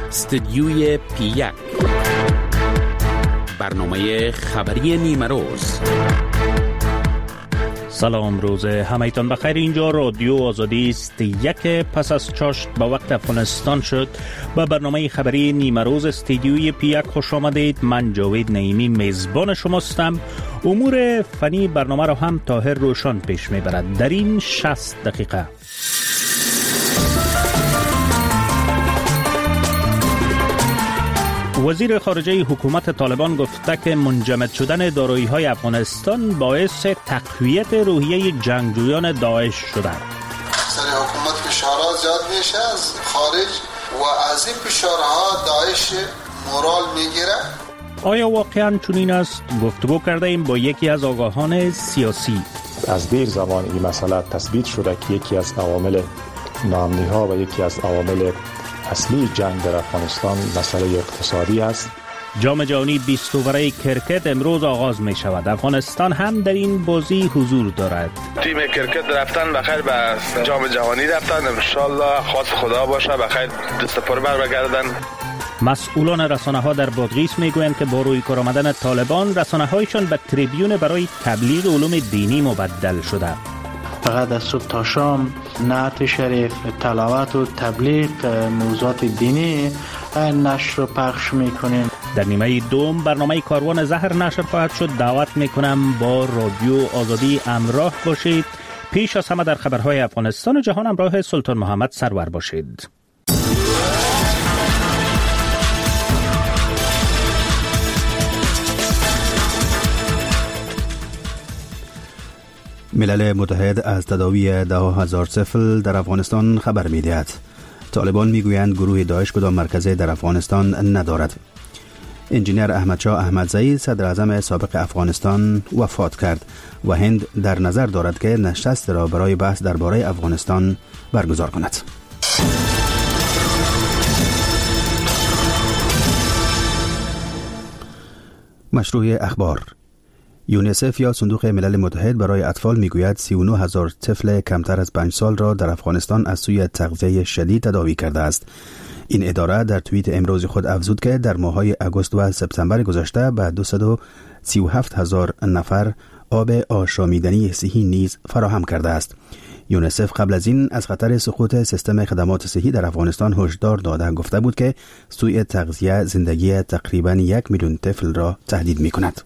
استدیوی پی1 برنامه خبری نیمه روز. سلام، روز همایتان بخیر. اینجا رادیو آزادی است. یک پس از چاشت به وقت افغانستان شد. به برنامه خبری نیمه روز استدیوی پی1 خوش آمدید. من جاوید نعیمی میزبان شماستم. امور فنی برنامه را هم طاهر روشن پیش میبرد در این 60 دقیقه. وزیر خارجه حکومت طالبان گفته که منجمد شدن دارایی‌های افغانستان باعث تقویت روحیه جنگجویان داعش شده. سر حکومت فشارها زیاد میشه از خارج و از این فشارها داعش مورال میگیره. آیا واقعاً چنین است؟ گفتگو کرده ایم با یکی از آگاهان سیاسی. از دیر زمان این مسئله تثبیت شده که یکی از عوامل ناامنی‌ها و یکی از عوامل اصلی جنگ در افغانستان مسئله اقتصادی است. جام جهانی 20 اووره کرکت امروز آغاز می شود. افغانستان هم در این بازی حضور دارد. تیم کرکت رفتن بخیر به جام جهانی رفتن، ان شاءالله خواست خدا باشه بخیر دست پر بر بگردن. مسئولان رسانه‌ها در بادغیس میگویند که با روی کار آمدن طالبان رسانه‌هایشان به تریبیون برای تبلیغ علوم دینی مبدل شده. فقط از صبح تا شام نعت شریف، تلاوت و تبلیغ موضوعات دینی نشر و پخش میکنیم. در نیمه دوم برنامه کاروان زهر نشر خواهد شد. دعوت میکنم با رادیو آزادی همراه باشید. پیش از همه در خبرهای افغانستان و جهان همراه سلطان محمد سرور باشید. ملل متحد از تداوی 10,000 طفل در افغانستان خبر می‌دهد. طالبان میگویند گروه داعش کدام مرکزی در افغانستان ندارد. انجینیر احمدشاه احمدزئی صدر اعظم سابق افغانستان وفات کرد و هند در نظر دارد که نشست را برای بحث درباره افغانستان برگزار کند. مشروع اخبار. یونیسف یا صندوق ملل متحد برای اطفال میگوید 39,000 طفل کمتر از 5 سال را در افغانستان از سوی تغذیه شدید تداوی کرده است. این اداره در توییت امروز خود افزود که در ماه‌های آگوست و سپتامبر گذشته به 237,000 نفر آب آشامیدنی صحی نیز فراهم کرده است. یونیسف قبل از این از خطر سقوط سیستم خدمات صحی در افغانستان هشدار داده گفته بود که سوء تغذیه زندگی تقریباً 1 میلیون طفل را تهدید می‌کند.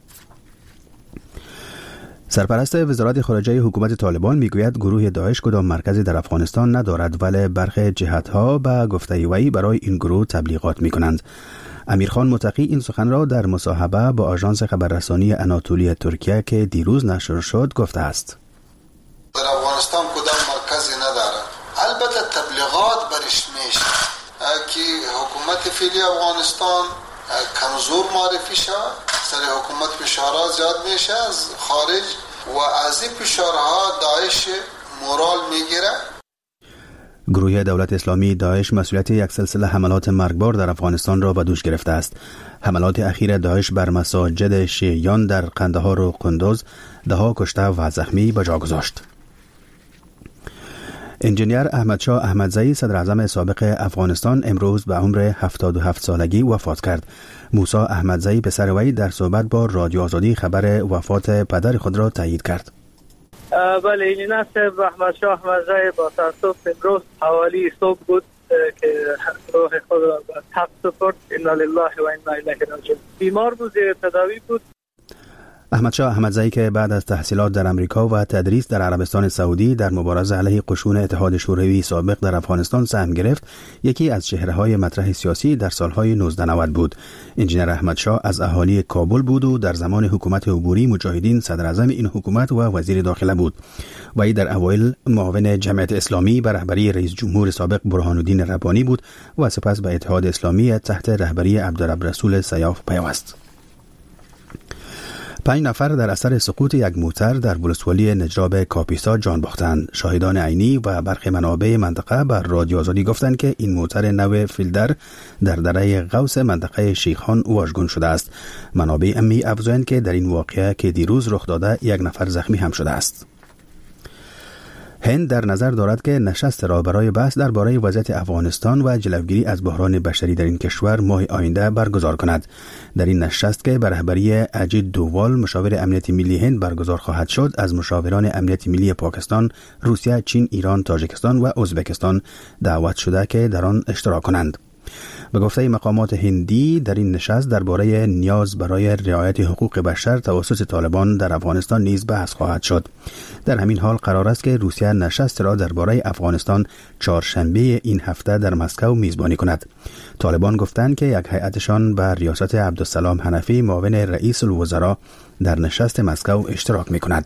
سرپرست وزارت خارجه حکومت طالبان میگوید گروه داعش کدام مرکزی در افغانستان ندارد، ولی برخی جهت‌ها به گفته وی برای این گروه تبلیغات می‌کنند. امیرخان متقی این سخن را در مصاحبه با آژانس خبررسانی اناتولی ترکیه که دیروز نشر شد گفته است. در افغانستان کدام مرکزی ندارد، البته تبلیغات برش میشه که حکومت فعلی افغانستان کمزور معرفی شود، سر حکومت فشارها زیاد میشه از خارج و از این فشارها داعش مورال میگیره. گروه دولت اسلامی داعش مسئولیت یک سلسله حملات مرگبار در افغانستان را به دوش گرفته است. حملات اخیر داعش بر مساجد شیعیان در قندهار و قندوز 10 کشته و زخمی به جا گذاشت. انجینیر احمدشاه احمدزئی صدر اعظم سابق افغانستان امروز به عمر 77 سالگی وفات کرد. موسی احمدزئی پسر وی در صحبت با رادیو آزادی خبر وفات پدر خود را تایید کرد. بله، این نصب احمدشاه احمدزئی با تاسف امروز حوالی صبح بود که روح خود را به حق سپرد. انا لله و انا الیه راجعون. بیمار بود، تداوی بود. احمدشاه احمدزئی که بعد از تحصیلات در امریکا و تدریس در عربستان سعودی در مبارزه علیه قشون اتحاد شوروی سابق در افغانستان سهم گرفت، یکی از چهره‌های مطرح سیاسی در سالهای 1990 بود. انجینیر احمدشاه از اهالی کابل بود و در زمان حکومت عبوری مجاهدین صدر اعظم این حکومت و وزیر داخله بود. وی در اوایل معاون جمعیت اسلامی به رهبری رئیس جمهور سابق برهان الدین ربانی بود و سپس به اتحاد اسلامی تحت رهبری عبدالرب رسول سیاف پیوست. 5 نفر در اثر سقوط یک موتر در ولسوالی نجراب کاپیسا جان باختند. شاهدان عینی و برخی منابع منطقه بر رادیو آزادی گفتند که این موتر نو فیلدر در دره غوث منطقه شیخان واژگون شده است. منابع می افزایند که در این واقعه که دیروز رخ داده 1 نفر زخمی هم شده است. هند در نظر دارد که نشست را برای بحث درباره وضعیت افغانستان و جلوگیری از بحران بشری در این کشور ماه آینده برگزار کند. در این نشست که به رهبری اجیت دووال مشاور امنیت ملی هند برگزار خواهد شد، از مشاوران امنیت ملی پاکستان، روسیه، چین، ایران، تاجیکستان و ازبکستان دعوت شده که در آن اشتراک کنند. به گفته مقامات هندی، در این نشست درباره نیاز برای رعایت حقوق بشر توسط طالبان در افغانستان نیز بحث خواهد شد. در همین حال قرار است که روسیه نشست را درباره افغانستان چهارشنبه این هفته در مسکو میزبانی کند. طالبان گفتند که یک هیئتشان به ریاست عبدالسلام حنفی معاون رئیس الوزراء در نشست مسکو اشتراک می‌کند.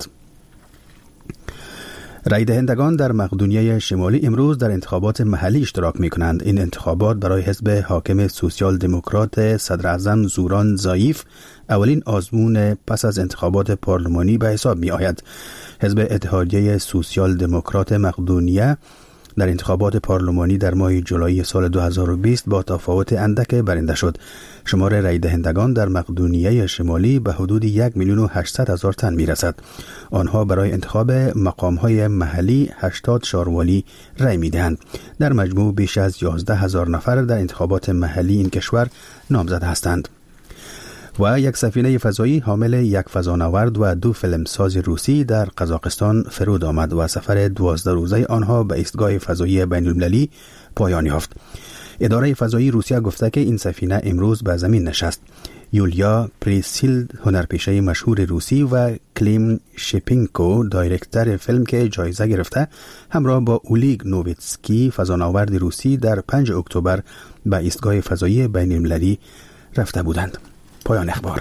رای دهندگان در مقدونیه شمالی امروز در انتخابات محلی اشتراک می کنند. این انتخابات برای حزب حاکم سوسیال دموکرات صدر اعظم زوران زایف اولین آزمون پس از انتخابات پارلمانی به حساب می آید. حزب اتحادیه سوسیال دموکرات مقدونیه در انتخابات پارلمانی در ماه جولای سال 2020 با تفاوت اندک برنده شد. شمار رای دهندگان در مقدونیه شمالی به حدود 1,800,000 تن می رسد. آنها برای انتخاب مقام‌های محلی 80 شاروالی رای می دهند. در مجموع بیش از 11,000 نفر در انتخابات محلی این کشور نامزد هستند. و یک سفینه فضایی حامل یک فضانورد و 2 فیلمساز روسی در قزاقستان فرود آمد و سفر 12 روزه آنها به ایستگاه فضایی بین‌المللی پایان یافت. اداره فضایی روسیه گفته که این سفینه امروز به زمین نشست. یولیا پریسیل، هنرپیشه مشهور روسی، و کلیم شپینکو، دایرکتر فیلم که جایزه گرفته، همراه با اولیگ نوویتسکی، فضانورد روسی، در 5 اکتبر به ایستگاه فضایی بین‌المللی رفته بودند. پایان اخبار.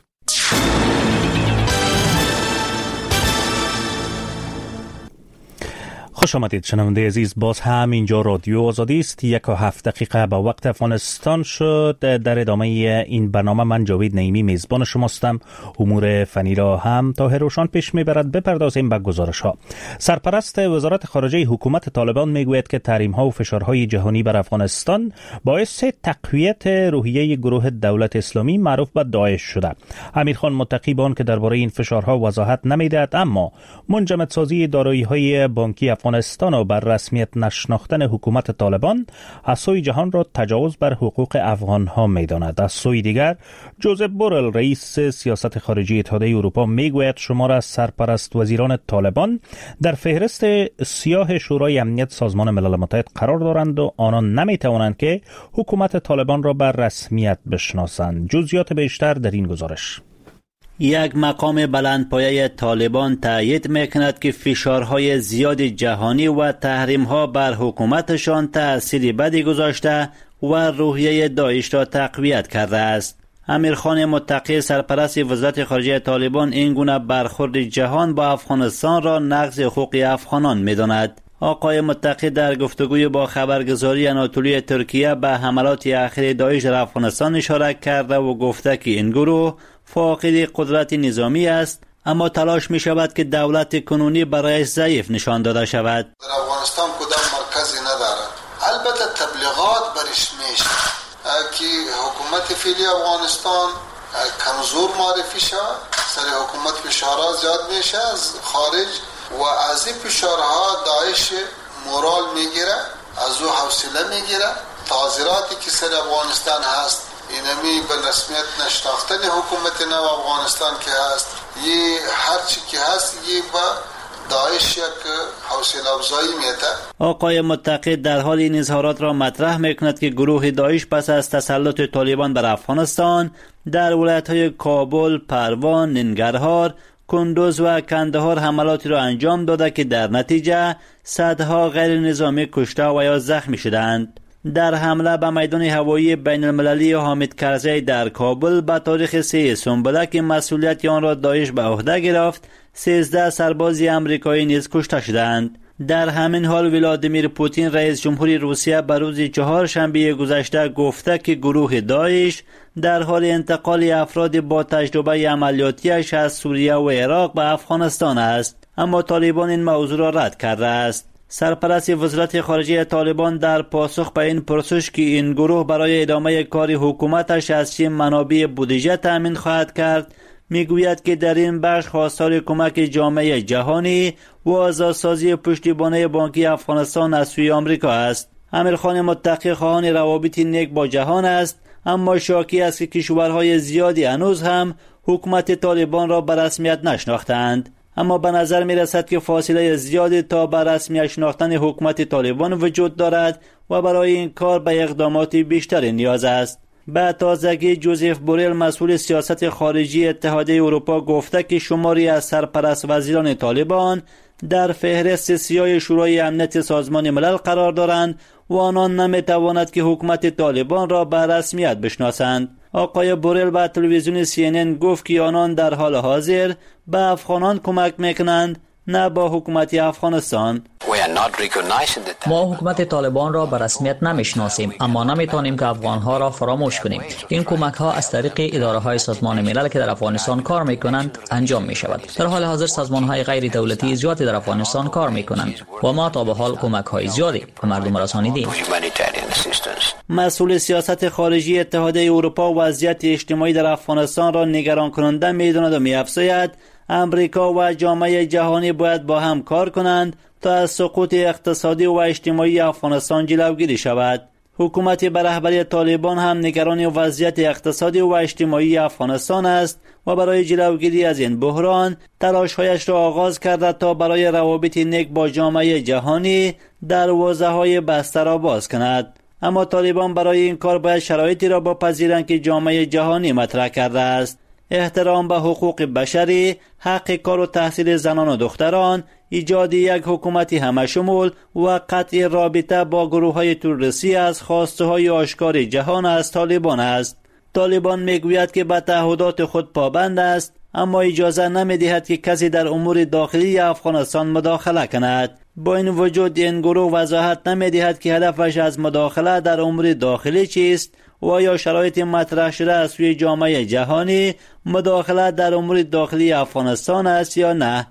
خوش آمدید شنونده عزیز، باز هم اینجا رادیو آزادی است. 1:07 دقیقه به وقت افغانستان شد. در ادامه این برنامه من جاوید نعیمی میزبان شماستم. امور فنی را هم طاهر روشان پیش میبرد. بپردازیم به گزارش ها. سرپرست وزارت خارجه حکومت طالبان میگوید که تحریم ها و فشارهای جهانی بر افغانستان باعث تقویت روحیه گروه دولت اسلامی معروف به داعش شده. امیرخان متقی به آن که درباره این فشارها وضاحت نمیدهد، اما منجمدسازی دارایی‌های بانکی افغانستان و بر رسمیت نشناختن حکومت طالبان از سوی جهان را تجاوز بر حقوق افغانها می‌داند. از سوی دیگر جوزف بورل، رئیس سیاست خارجی اتحادیه اروپا، میگوید شمار از سرپرست وزیران طالبان در فهرست سیاه شورای امنیت سازمان ملل متحد قرار دارند و آنان نمی‌توانند که حکومت طالبان را بر رسمیت بشناسند. جزئیات بیشتر در این گزارش. یک مقام بلندپایه طالبان تایید میکند که فشارهای زیاد جهانی و تحریم‌ها بر حکومتشان تأثیر بدی گذاشته و روحیه داعش را تقویت کرده است. امیرخان متقی، سرپرست وزارت خارجه طالبان، این گونه برخورد جهان با افغانستان را نقض حقوق افغانان می‌داند. آقای متقی در گفتگوی با خبرگزاری آناتولی ترکیه به حملات اخیر داعش در افغانستان اشاره کرده و گفته که این گروه فاقد قدرت نظامی است، اما تلاش می شود که دولت کنونی برایش ضعیف نشان داده شود. در افغانستان کدام مرکزی نداره. البته تبلیغات برش میشه که حکومت فعلی افغانستان کمزور معرفی شود، سر حکومت فشارها زیاد میشه از خارج و از این فشارها داعش مورال میگیره، از او حوصله میگیره. تعذیراتی که سر افغانستان هست، اینمی به رسمیت نشناختن حکومت نو افغانستان که هست، یه هرچی که هست یه با داعش یک حوصله افزایی میده. آقای متقی در حال این اظهارات را مطرح میکند که گروه داعش پس از تسلط طالبان بر افغانستان در ولایت‌های کابل، پروان، ننگرهار، کندوز و کندهار حملاتی را انجام داده که در نتیجه صدها غیر نظامی کشته و یا زخمی شدند. در حمله به میدان هوایی بین المللی حامد کرزی در کابل به تاریخ 3 سنبله که مسئولیت آن را داعش به عهده گرفت، 13 سرباز آمریکایی نیز کشته شدند. در همین حال ولادیمیر پوتین، رئیس جمهوری روسیه، به روز 4 شنبه گذشته گفته که گروه داعش در حال انتقال افراد با تجربه عملیاتیش از سوریه و عراق به افغانستان است، اما طالبان این موضوع را رد کرده است. سرپرست وزارت خارجه طالبان در پاسخ به این پرسش که این گروه برای ادامه کار حکومتش از چه منابع بودجه تامین خواهد کرد، میگوید که در این بخش خواستار کمک جامعه جهانی و آزادسازی پشتیبانی بانکی افغانستان از سوی آمریکا است. امیرخان متقی خواهان روابط نیک با جهان است، اما شاکی است که کشورهای زیادی هنوز هم حکومت طالبان را به رسمیت نشناختند. اما به نظر می رسد که فاصله زیادی تا به رسمی شناختن حکومت طالبان وجود دارد و برای این کار به اقدامات بیشتر نیاز است. به تازگی جوزف بوریل مسئول سیاست خارجی اتحادیه اروپا گفته که شماری از سرپرست وزیران طالبان در فهرست سیاه شورای امنیت سازمان ملل قرار دارند و آنان نمی تواند که حکومت طالبان را به رسمیت بشناسند. آقای بوریل به تلویزیون CNN گفت که آنان در حال حاضر به افغانان کمک میکنند، نه با حکومت افغانستان. ما حکومت طالبان را به رسمیت نمیشناسیم، اما نمیتونیم که افغانها را فراموش کنیم. این کمک ها از طریق اداره های سازمان ملل که در افغانستان کار میکنند انجام می شود. در حال حاضر سازمان های غیر دولتی زیادی در افغانستان کار میکنند و ما تا به حال کمک های زیادی به مردم رسانیدیم. مسئول سیاست خارجی اتحادیه اروپا وضعیت اجتماعی در افغانستان را نگران کننده میداند و می‌افزاید امریکا و جامعه جهانی باید با هم کار کنند تا از سقوط اقتصادی و اجتماعی افغانستان جلوگیری شود. حکومت به رهبری طالبان هم نگران وضعیت اقتصادی و اجتماعی افغانستان است و برای جلوگیری از این بحران تلاش‌هایش را آغاز کرده تا برای روابط نیک با جامعه جهانی دروازه‌های بسته را باز کند. اما طالبان برای این کار باید شرایطی را بپذیرند که جامعه جهانی مطرح کرده است: احترام به حقوق بشری، حق کار و تحصیل زنان و دختران، ایجاد یک حکومت همشمول و قطع رابطه با گروه‌های تروریستی از خواسته‌های آشکار جهان از طالبان است. طالبان میگوید که به تعهدات خود پابند است، اما اجازه نمی‌دهد که کسی در امور داخلی افغانستان مداخله کند. با این وجود این گروه وضاحت نمی‌دهد که هدفش از مداخله در امور داخلی چیست و یا شرایط مطرح شده از سوی جامعه جهانی مداخله در امور داخلی افغانستان است یا نه.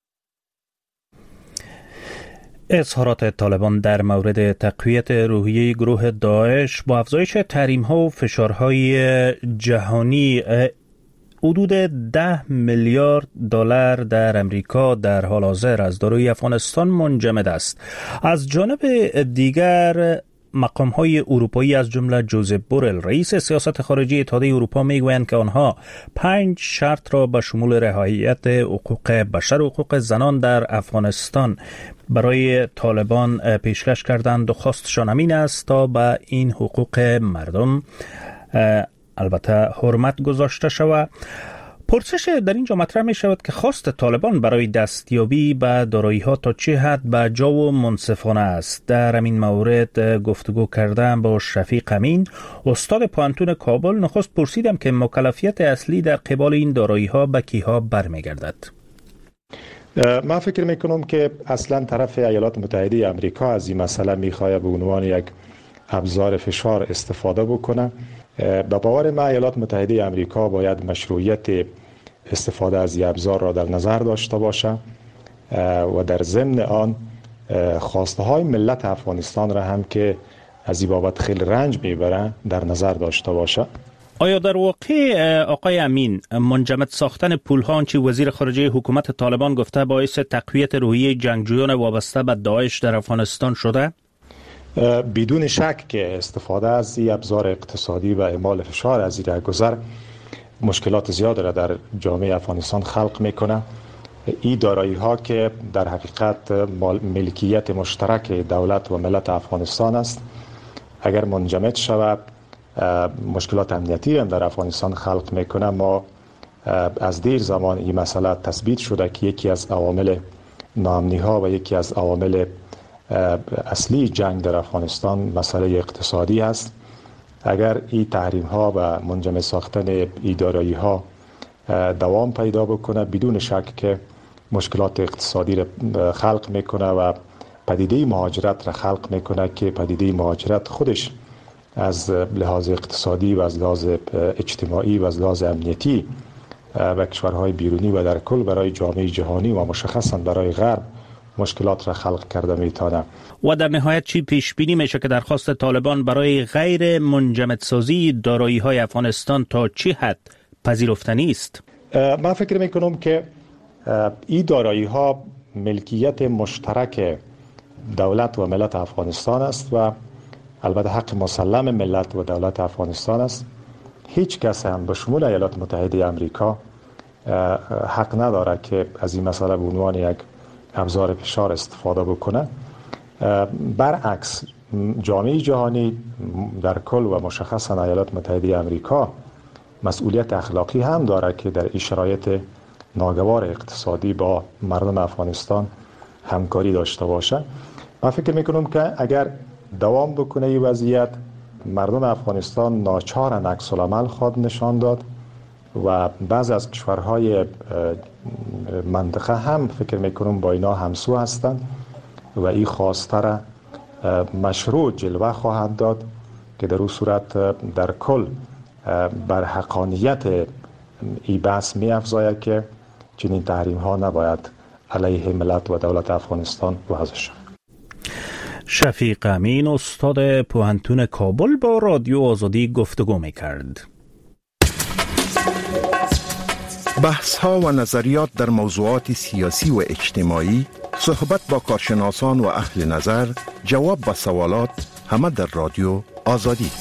اظهارات طالبان در مورد تقویت روحیه گروه داعش با افزایش تحریم‌ها و فشارهای جهانی حدود 10 میلیارد دلار در امریکا در حال حاضر از دارایی افغانستان منجمد است. از جانب دیگر مقام‌های اروپایی از جمله جوزف بوریل رئیس سیاست خارجی اتحادیه اروپا میگویند که آنها 5 شرط را به شمول رعایت حقوق بشر و حقوق زنان در افغانستان برای طالبان پیشکش کردند و خواستشان همین است تا به این حقوق مردم البته حرمت گذاشته شود. پرسش در اینجا مطرح می شود که خواست طالبان برای دستیابی به دارایی ها تا چه حد به جا و منصفانه است. در همین مورد گفتگو کردم با شفیق امین، استاد پانتون کابل. نخست پرسیدم که مکلفیت اصلی در قبال این دارایی ها به کیها برمیگردد. من فکر میکنم که اصلا طرف ایالات متحده آمریکا از این مسئله میخواد به عنوان یک ابزار فشار استفاده بکنه. به باور من ایالات متحده آمریکا باید مشروعیت استفاده از این ابزار را در نظر داشته باشه و در ضمن آن خواسته های ملت افغانستان را هم که از این بابت خیلی رنج میبره در نظر داشته باشه. آیا در واقع آقای امین منجمد ساختن پول‌ها آنچه وزیر خارجه حکومت طالبان گفته باعث تقویت روحیه جنگجویان وابسته به داعش در افغانستان شده؟ بدون شک که استفاده از این ابزار اقتصادی و اعمال فشار از این گذر مشکلات زیاد را در جامعه افغانستان خلق میکنه. این دارایی ها که در حقیقت ملکیت مشترک دولت و ملت افغانستان است، اگر منجمد شود مشکلات امنیتی هم در افغانستان خلق میکنه. ما از دیر زمان این مسئله تثبیت شده که یکی از عوامل ناامنی ها و یکی از عوامل اصلی جنگ در افغانستان مسئله اقتصادی است. اگر این تحریم ها و منجمد ساختن این دارایی ها دوام پیدا بکنه، بدون شک که مشکلات اقتصادی را خلق میکنه و پدیده مهاجرت را خلق میکنه که پدیده مهاجرت خودش از لحاظ اقتصادی و از لحاظ اجتماعی و از لحاظ امنیتی و کشورهای بیرونی و در کل برای جامعه جهانی و مشخصا برای غرب مشکلات را خلق کرده میتونه. و در نهایت چی پیش بینی میشه که درخواست طالبان برای غیر منجمدسازی دارایی های افغانستان تا چه حد پذیرفتنی است؟ من فکر میکنم که این دارایی ها ملکیت مشترک دولت و ملت افغانستان است و البته حق مسلم ملت و دولت افغانستان است. هیچ کس هم به شمول ایالات متحده آمریکا حق نداره که از این مسئله به عنوان یک ابزار فشار استفاده بکنه. برعکس جامعه جهانی در کل و مشخصا ایالات متحده آمریکا مسئولیت اخلاقی هم داره که در این شرایط ناگوار اقتصادی با مردم افغانستان همکاری داشته باشه. من فکر میکنم که اگر دوام بکنه این وضعیت، مردم افغانستان ناچارن عکس العمل خود نشان داد و بعض از کشورهای منطقه هم فکر میکنم با اینا همسو هستند و این خواسته را مشروع جلوه خواهد داد که در اون صورت در کل بر حقانیت این بحث می افزاید که چنین تحریم ها نباید علیه ملت و دولت افغانستان وضع شود. شفیق امین استاد پوهنتون کابل با رادیو آزادی گفتگو می کرد. بحث ها و نظریات در موضوعات سیاسی و اجتماعی، صحبت با کارشناسان و اهل نظر، جواب به سوالات، همه در رادیو آزادی.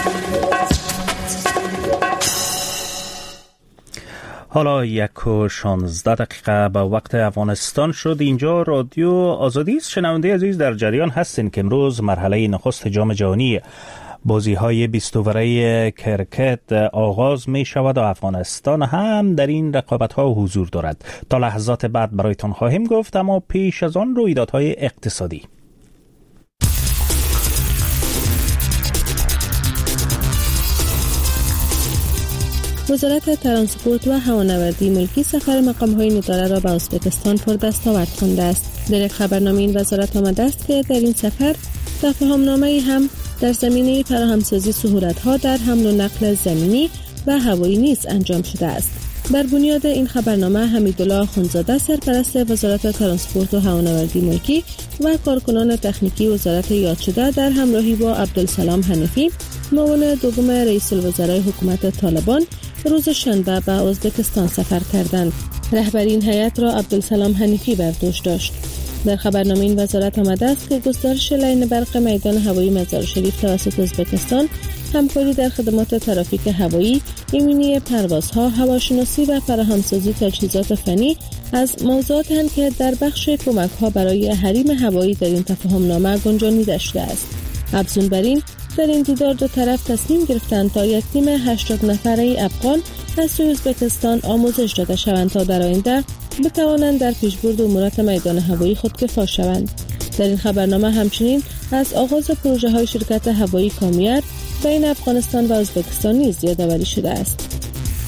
حالا 1:16 به وقت افغانستان شد. اینجا رادیو آزادی است. شنونده عزیز در جریان هستین که امروز مرحله نخست جام جهانی بازی‌های 20 اوره کرکت آغاز می شود و افغانستان هم در این رقابت‌ها حضور دارد. تا لحظات بعد برایتان خواهیم گفت، اما پیش از آن رویدادهای اقتصادی. وزارت ترانسپورت و هوانوردی ملکی سفر مقام‌های نداره را به ازبکستان پر دستاورد خوانده است. در یک خبرنامه این وزارت آمده است که در این سفر تفاهم‌نامه‌ای هم در زمینه فراهمسازی سهولت‌ها در حمل و نقل زمینی و هوایی نیز انجام شده است. بر بنیاد این خبرنامه حمیدالله آخوندزاده سرپرست وزارت ترانسپورت و هوانوردی ملکی و کارکنان تکنیکی وزارت یاد شده در همراهی با عبدالسلام حنفی معاون دوم رئیس الوزرای حکومت طالبان روز شنبه به ازبکستان سفر کردند. رهبری این هیئت را عبدالسلام حنفی بر دوش داشت. در خبرنامه این وزارت آمده است که گسترش لاین برق میدان هوایی مزار شریف توسط ازبکستان، همکاری در خدمات ترافیک هوایی، ایمنی پروازها، هواشناسی و فراهمسازی تجهیزات فنی از موضوعات هستند که در بخش کمک‌ها برای حریم هوایی در این تفاهمنامه گنجانیده شده است. افزون بر این، در این دیدار دو طرف تصمیم گرفتند تا یک تیم 80 نفره افغان از سوی ازبکستان آموزش داده شوند تا در آینده بتوانند در پیشبرد امورات میدان هوایی خودکفا شوند. در این خبرنامه همچنین از آغاز پروژه های شرکت هوایی کامیار بین افغانستان و ازبکستان نیز یادآوری شده است.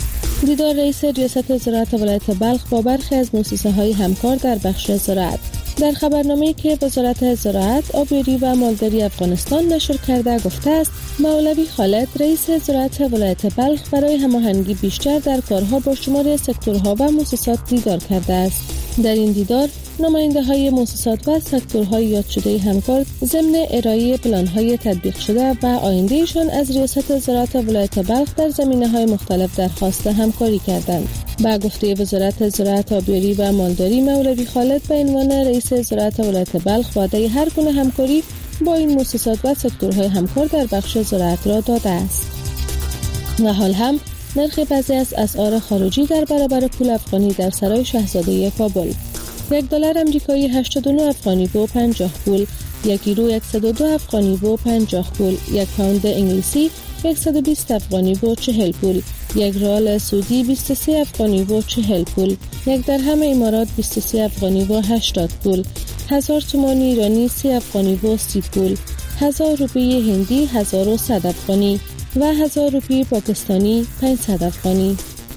دیدار رئیس ریاست زراعت ولایت بلخ با برخی از مؤسسه های همکار در بخش زراعت. در خبرنامه‌ای که وزارت زراعت، آبیاری و مالداری افغانستان نشر کرده گفته است مولوی خالد رئیس زراعت ولایت بلخ برای هماهنگی بیشتر در کارها با شمار سکتورها و مؤسسات دیدار کرده است. در این دیدار نماینده‌های مؤسسات و سکتورهای یاد شده همکار ضمن ارائه پلان‌های تطبیق شده و آیندهشان از ریاست زراعت ولایت بلخ در زمینه‌های مختلف درخواست همکاری کردند. با گفته وزارت زراعت، آبیاری و مالداری، مولوی خالد به عنوان رئیس زراعت ولایت بلخ وعده هر گونه همکاری با این مؤسسات و سکتورهای همکار در بخش زراعت را داده است. و حال هم نرخ بعضی از اسعار خارجی در برابر پول افغانی در سرای شاهزاده کابل: $1 آمریکایی 89 افغانی و 50 پول، 1 یورو 102 افغانی و 50 پول، 1 پوند انگلیسی 120 افغانی و 40 پول، 1 ریال سعودی 23 افغانی و 40 پول، 1 درهم امارات 23 افغانی و 80 پول، 1000 تومان ایرانی 30 افغانی و 30 پول، 1000 روپیه هندی 1100 افغانی و 1000 روپیه پاکستانی 500 افغانی.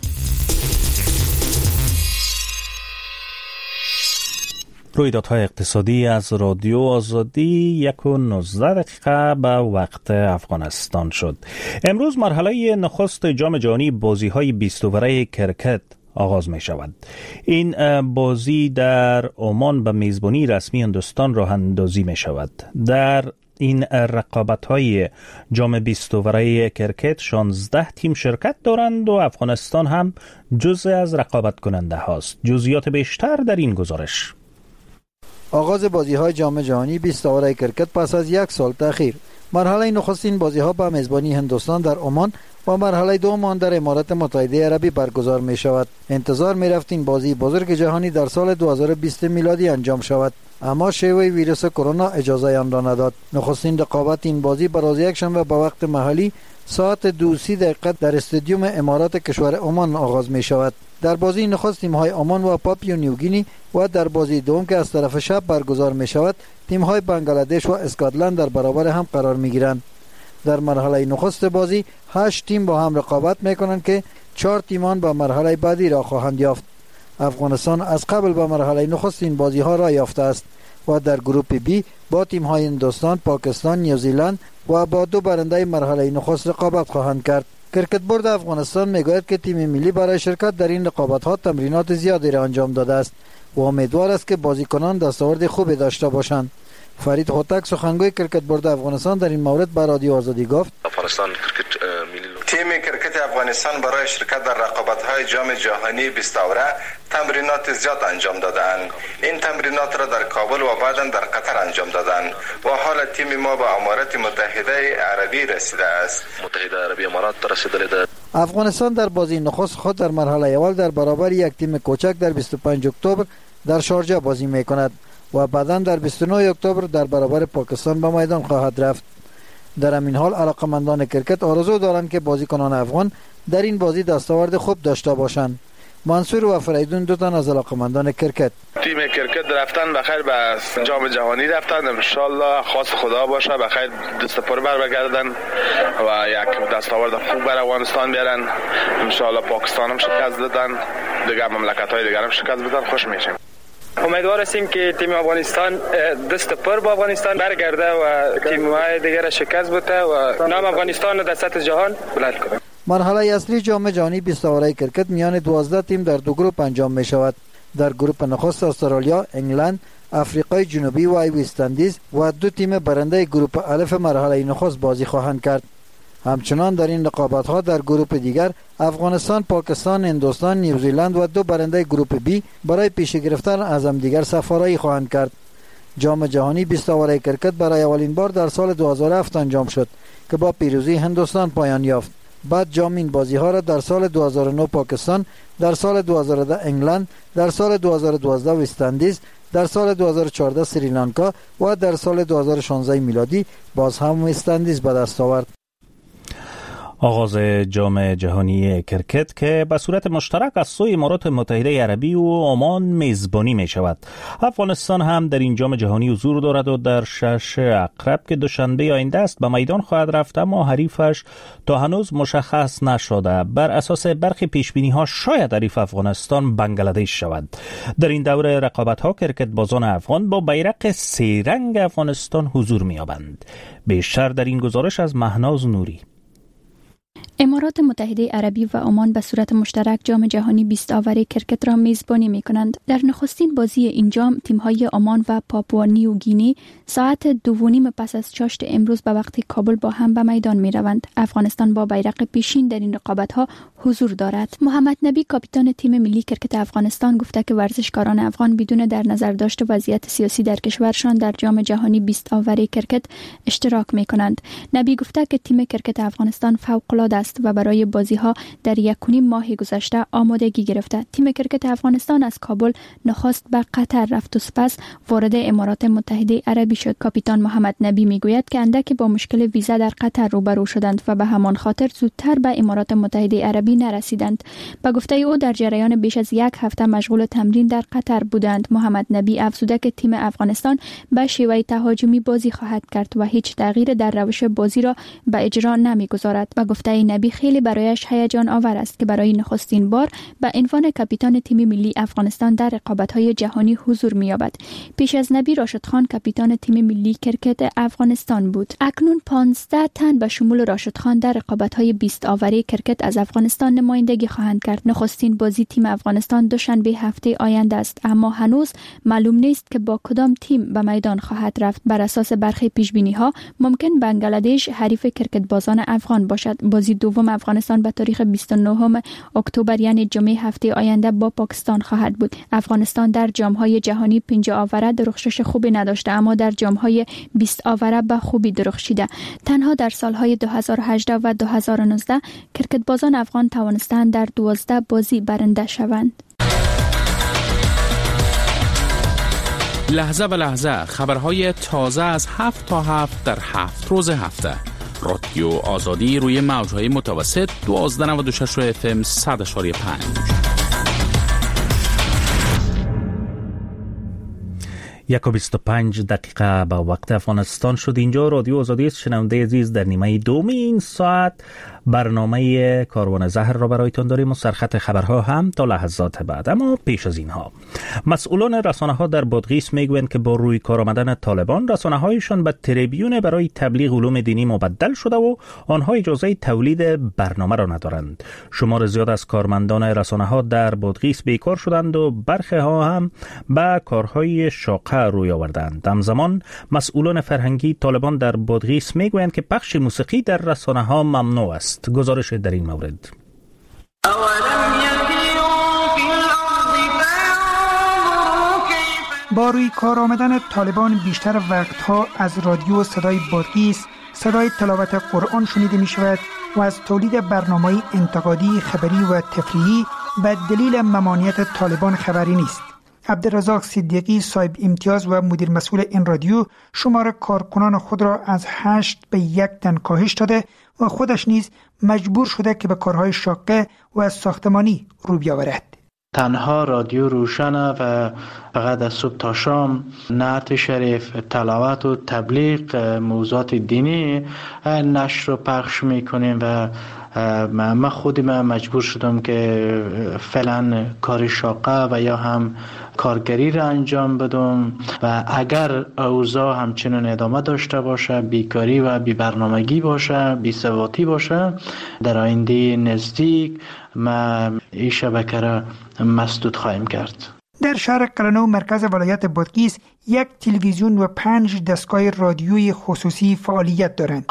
رویدادهای اقتصادی از رادیو آزادی 1:19 به وقت افغانستان شد. امروز مرحله نخست جام جهانی بازی‌های 20 اوره کرکت آغاز می شود. این بازی در عمان به میزبانی رسمی هندوستان راه اندازی می شود. در این رقابت‌های جام 20 اوره کرکت 16 تیم شرکت دارند و افغانستان هم جزء از رقابت کننده هاست. جزئیات بیشتر در این گزارش. آغاز بازی‌های جام جهانی 20 اوره کرکت پس از یک سال تأخیر. مرحله نخستین بازی‌ها به میزبانی هندوستان در عمان و مرحله دوم آن در امارات متحده عربی برگزار می شود. انتظار می رفت این بازی بزرگ جهانی در سال 2020 میلادی انجام شود، اما شیوع ویروس کرونا اجازه آن را نداد. نخستین رقابت این بازی به روز یکشنبه به وقت محلی ساعت 2:30 در استادیوم امارات کشور عمان آغاز می شود. در بازی نخست تیم‌های عمان و پاپیو نیوگینی و در بازی دوم که از طرف شب برگزار می شود تیم‌های بنگلادش و اسکاتلند در برابر هم قرار می گیرند. در مرحله نخست بازی 8 تیم با هم رقابت می کنند که 4 تیمان به مرحله بعدی را خواهند یافت. افغانستان از قبل به مرحله نخست این بازی ها را یافته است و در گروپ بی با تیم های هندوستان، پاکستان، نیوزیلند و با 2 برنده مرحله نخست رقابت خواهند کرد. کرکت بورد افغانستان میگوید که تیم ملی برای شرکت در این رقابت ها تمرینات زیادی را انجام داده است و امیدوار است که بازیکنان دستاورد خوبی داشته باشند. فرید هوتک سخنگوی کرکت بورد افغانستان در این مورد به رادیو آزادی گفت: تیم کرکت افغانستان برای شرکت در رقابت‌های جام جهانی 20 اوره تمرینات زیاد انجام دادند. این تمرینات را در کابل و بعداً در قطر انجام دادند و حال تیم ما به امارات متحده عربی رسیده است. متحده عربی امارات رسیده. افغانستان در بازی نخست خود در مرحله اول در برابر یک تیم کوچک در 25 اکتبر در شارجه بازی می‌کند و بعداً در 29 اکتبر در برابر پاکستان به میدان خواهد رفت. در همین حال علاقمندان کرکت آرزو دارند که بازیکنان افغان در این بازی دستاورد خوب داشته باشند. منصور و فریدون 2 تن از علاقمندان کرکت. تیم کرکت رفتن بخیر به جام جهانی رفتن، ان شاء الله خواست خدا باشه بخیر دست پر برگردن و یک دستاورد خوب بر افغانستان بیارن. ان شاء الله پاکستان هم شکست دادن، دیگه مملکت‌های دیگر هم شکست بدن، خوش میشیم. امیدوار هستیم که تیم افغانستان دست پر با افغانستان برگرده و تیم‌های دیگر شکست بده و نام افغانستان را در سطح جهان بلند کنه. مرحله اصلی جام جهانی 20 اوره کرکت میان 12 تیم در 2 گروه انجام می شود. در گروه نخست استرالیا، انگلند، آفریقای جنوبی و وست‌اندیز و 2 تیم برنده گروه الف مرحله نخست بازی خواهند کرد. همچنان در این رقابت ها در گروه دیگر افغانستان، پاکستان، هندوستان، نیوزیلند و 2 برنده گروه بی برای پیش گرفتن از هم دیگر سفارایی خواهند کرد. جام جهانی 20 اوره کرکت برای اولین بار در سال 2007 انجام شد که با پیروزی هندوستان پایان یافت. بعد جام این بازی ها را در سال 2009 پاکستان، در سال 2010 انگلند، در سال 2012 وست‌اندیز، در سال 2014 سریلانکا و در سال 2016 میلادی باز هم وست‌اندیز به دست آورد. آغاز جام جهانی کرکت که به صورت مشترک از سوی امارات متحده عربی و عمان میزبانی می شود. افغانستان هم در این جام جهانی حضور دارد و در 6 اقرب که دوشنبه آینده است به میدان خواهد رفت، اما حریفش تا هنوز مشخص نشده. بر اساس برخی پیشبینی ها شاید حریف افغانستان بنگلادش شود. در این دوره رقابت ها کرکت بازان افغان با بیرق 3 رنگ افغانستان حضور می یابند. بیشتر در این گزارش از مهناز نوری. امارات متحده عربی و عمان به صورت مشترک جام جهانی 20 اوره کرکت را میزبانی می کنند. در نخستین بازی این جام تیم‌های عمان و پاپوا نیوگینی ساعت 2:30 پس از چاشت امروز به وقت کابل با هم به میدان می روند. افغانستان با بیرق پیشین در این رقابت‌ها حضور دارد. محمد نبی کاپیتان تیم ملی کرکت افغانستان گفته که ورزشکاران افغان بدون در نظر داشت وضعیت سیاسی در کشورشان در جام جهانی 20 اوره کرکت اشتراک می کنند. نبی گفته که تیم کرکت افغانستان فوق‌العاده است و برای بازی‌ها در 1.5 ماه گذشته آمادگی گرفته. تیم کرکت افغانستان از کابل نخست به قطر رفت و سپس وارد امارات متحده عربی شد. کاپیتان محمد نبی میگوید که اندکی با مشکل ویزا در قطر روبرو شدند و به همان خاطر زودتر به امارات متحده عربی نرسیدند. به گفته او در جریان بیش از 1 هفته مشغول تمرین در قطر بودند. محمد نبی افزوده که تیم افغانستان به شیوه تهاجمی بازی خواهد کرد و هیچ تغییر در روش بازی را به اجرا نمیگذارد. به گفته نکته نبی خیلی برایش هیجان آور است که برای نخستین بار به عنوان کاپیتان تیم ملی افغانستان در رقابت‌های جهانی حضور می‌یابد. پیش از نبی راشد خان کاپیتان تیم ملی کرکت افغانستان بود. اکنون 15 تن به شمول راشد خان در رقابت‌های 20 آوری کرکت از افغانستان نمایندگی خواهند کرد. نخستین بازی تیم افغانستان دوشنبه هفته آینده است، اما هنوز معلوم نیست که با کدام تیم به میدان خواهد رفت. بر اساس برخی پیش‌بینی‌ها ممکن بنگلادش حریف کرکت بازان افغان باشد. بازی دوم افغانستان به تاریخ 29 اکتبر یعنی جمعه هفته آینده با پاکستان خواهد بود. افغانستان در جام‌های جهانی 50 آوره درخشش خوبی نداشته، اما در جام‌های 20 آوره به خوبی درخشیده. تنها در سال‌های 2018 و 2019 کرکت بازان افغان توانستند در 12 بازی برنده شوند. لحظه به لحظه خبرهای تازه از 7 تا 7 در 7 روز هفته. رادیو آزادی روی موج‌های متوسط 1296 FM 100.5. 1:25 دقیقه به وقت افغانستان شد. اینجا رادیو آزادی است. شنونده عزیز، در نیمه دوم این ساعت برنامه کاروان زهر را برایتان داریم و سرخط خبرها هم تا لحظات بعد. اما پیش از اینها، مسئولان رسانه‌ها در بادغیس میگویند که با روی کار آمدن طالبان رسانه‌هایشان به تریبیون برای تبلیغ علوم دینی مبدل شده و آنها اجازه تولید برنامه را ندارند. شمار زیاد از کارمندان رسانه‌ها در بادغیس بیکار شدند و برخی ها هم به کارهای شاقه روی آوردند. همزمان مسئولان فرهنگی طالبان در بادغیس میگویند که پخش موسیقی در رسانه‌ها ممنوع است. گزارش در این مورد. با روی کار آمدن طالبان بیشتر وقتها از رادیو صدای بادغیس صدای تلاوت قرآن شنیده می شود و از تولید برنامه‌های انتقادی، خبری و تفریحی به دلیل ممانعت طالبان خبری نیست. عبدالرزاق صدیقی صاحب امتیاز و مدیر مسئول این رادیو شمار کارکنان خود را از 8 به 1 تن کاهش داده و خودش نیز مجبور شده که به کارهای شاقه و ساختمانی رو بیاورد. تنها رادیو روشنه و فقط از صبح تا شام نعت شریف، تلاوت و تبلیغ موضوعات دینی نشر و پخش میکنیم و من خودم مجبور شدم که فعلا کار شاقه و یا هم کارگری را انجام بدم و اگر اوضاع همچنان ادامه داشته باشه، بیکاری و بی برنامگی باشه، بی ثباتی باشه، در آینده نزدیک ما این شبکه را مسدود خواهیم کرد. در شهر قلنو مرکز ولایت بادغیس 1 تلویزیون و 5 دستگاه رادیویی خصوصی فعالیت دارند.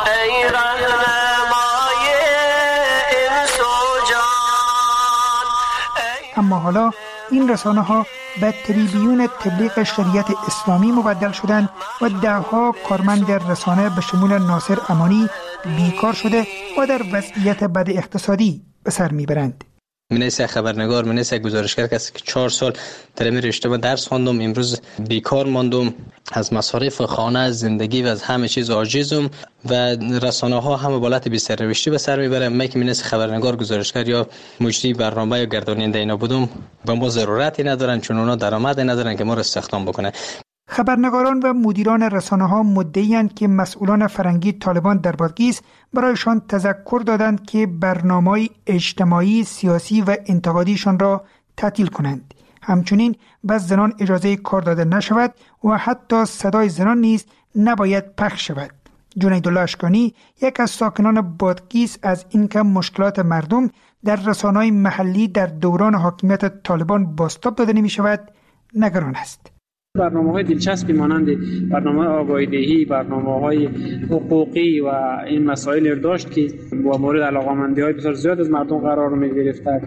اما حالا این رسانه ها به تریبیون تبلیغ شریعت اسلامی مبدل شدند و دهها کارمند رسانه به شمول ناصر امانی بیکار شده و در وضعیت بد اقتصادی به سر میبرند. من از خبرنگار، من از گزارشگر کسی که 4 سال در این رشته من درس خواندم، امروز بیکار ماندم، از مصارف خانه، از زندگی و از همه چیز عاجزم و رسانه ها همه بالات بی سرنوشتی به سر میبره. من که من از خبرنگار، گزارشگر یا مجری برنامه یا گرداننده اینا بودم، با ما ضرورتی ندارن چون اونا درآمدی ندارن که ما رو استخدام بکنه. خبرنگاران و مدیران رسانه‌ها مدعی‌اند که مسئولان فرهنگی طالبان در بادغیس برایشان تذکر دادند که برنامه‌های اجتماعی، سیاسی و انتقادیشان را تعطیل کنند. همچنین به زنان اجازه کار داده نشود و حتی صدای زنان نیز نباید پخش شود. جنیدالله اشکانی، یک از ساکنان بادغیس، از اینکه مشکلات مردم در رسانه‌های محلی در دوران حاکمیت طالبان بازتاب داده نمی‌شود، نگران است. برنامه‌های دلچسبی مانند برنامه آگاهی‌دهی، برنامه‌های حقوقی و این مسائل داشت که با مورد علاقه‌مندی‌های بسیار زیاد از مردم قرار می‌گرفت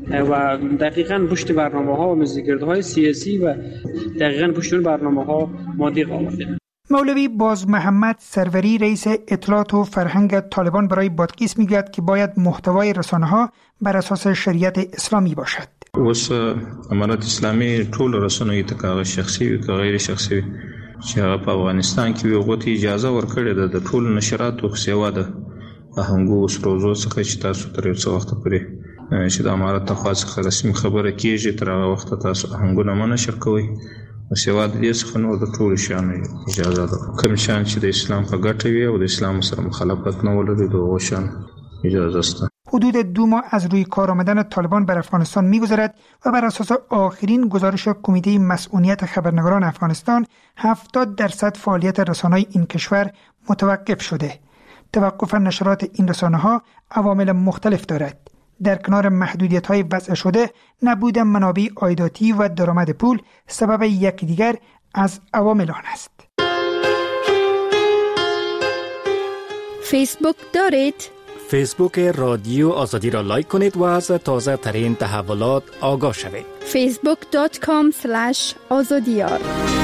و دقیقاً پشت برنامه‌ها و موزیکردهای سیاسی و دقیقاً پشت اون برنامه‌ها مادیق آمده. مولوی باز محمد سروری، رئیس اطلاعات و فرهنگ طالبان برای بادغیس، میگوید که باید محتوای رسانه‌ها بر اساس شریعت اسلامی باشد. اوس امارت اسلامي ټول رسنوي ته کاغه شخصي وي که غیر شخصي وي چې هغه په افغانستان کې یو غوته اجازه ورکړې ده د ټول نشراتو سیوا ده هغه سروزو څخه چې تاسو تر څو وخت پورې چې د امارت خوا څخه رسمي خبره کیږي تر هغه وخت تاسو هغه نه نشر کوئ او سیوا د دې څخه نو د ټول شان اجازه ده کوم شان چې د اسلام په ګټه وي او د اسلام سره مخالفت نه ولري د وشان اجازه است. حدود 2 ماه از روی کار آمدن طالبان بر افغانستان می‌گذرد و بر اساس آخرین گزارش کمیته مسئولیت خبرنگاران افغانستان 70% فعالیت رسانه‌های این کشور متوقف شده. توقف نشرات این رسانه‌ها عوامل مختلف دارد. در کنار محدودیت‌های وضع شده، نبود منابع عایداتی و درآمد پول سبب یک دیگر از عوامل آن است. فیسبوک دارید؟ فیسبوک رادیو آزادی را لایک کنید و از تازه ترین تحولات آگاه شوید. facebook.com/azadiyar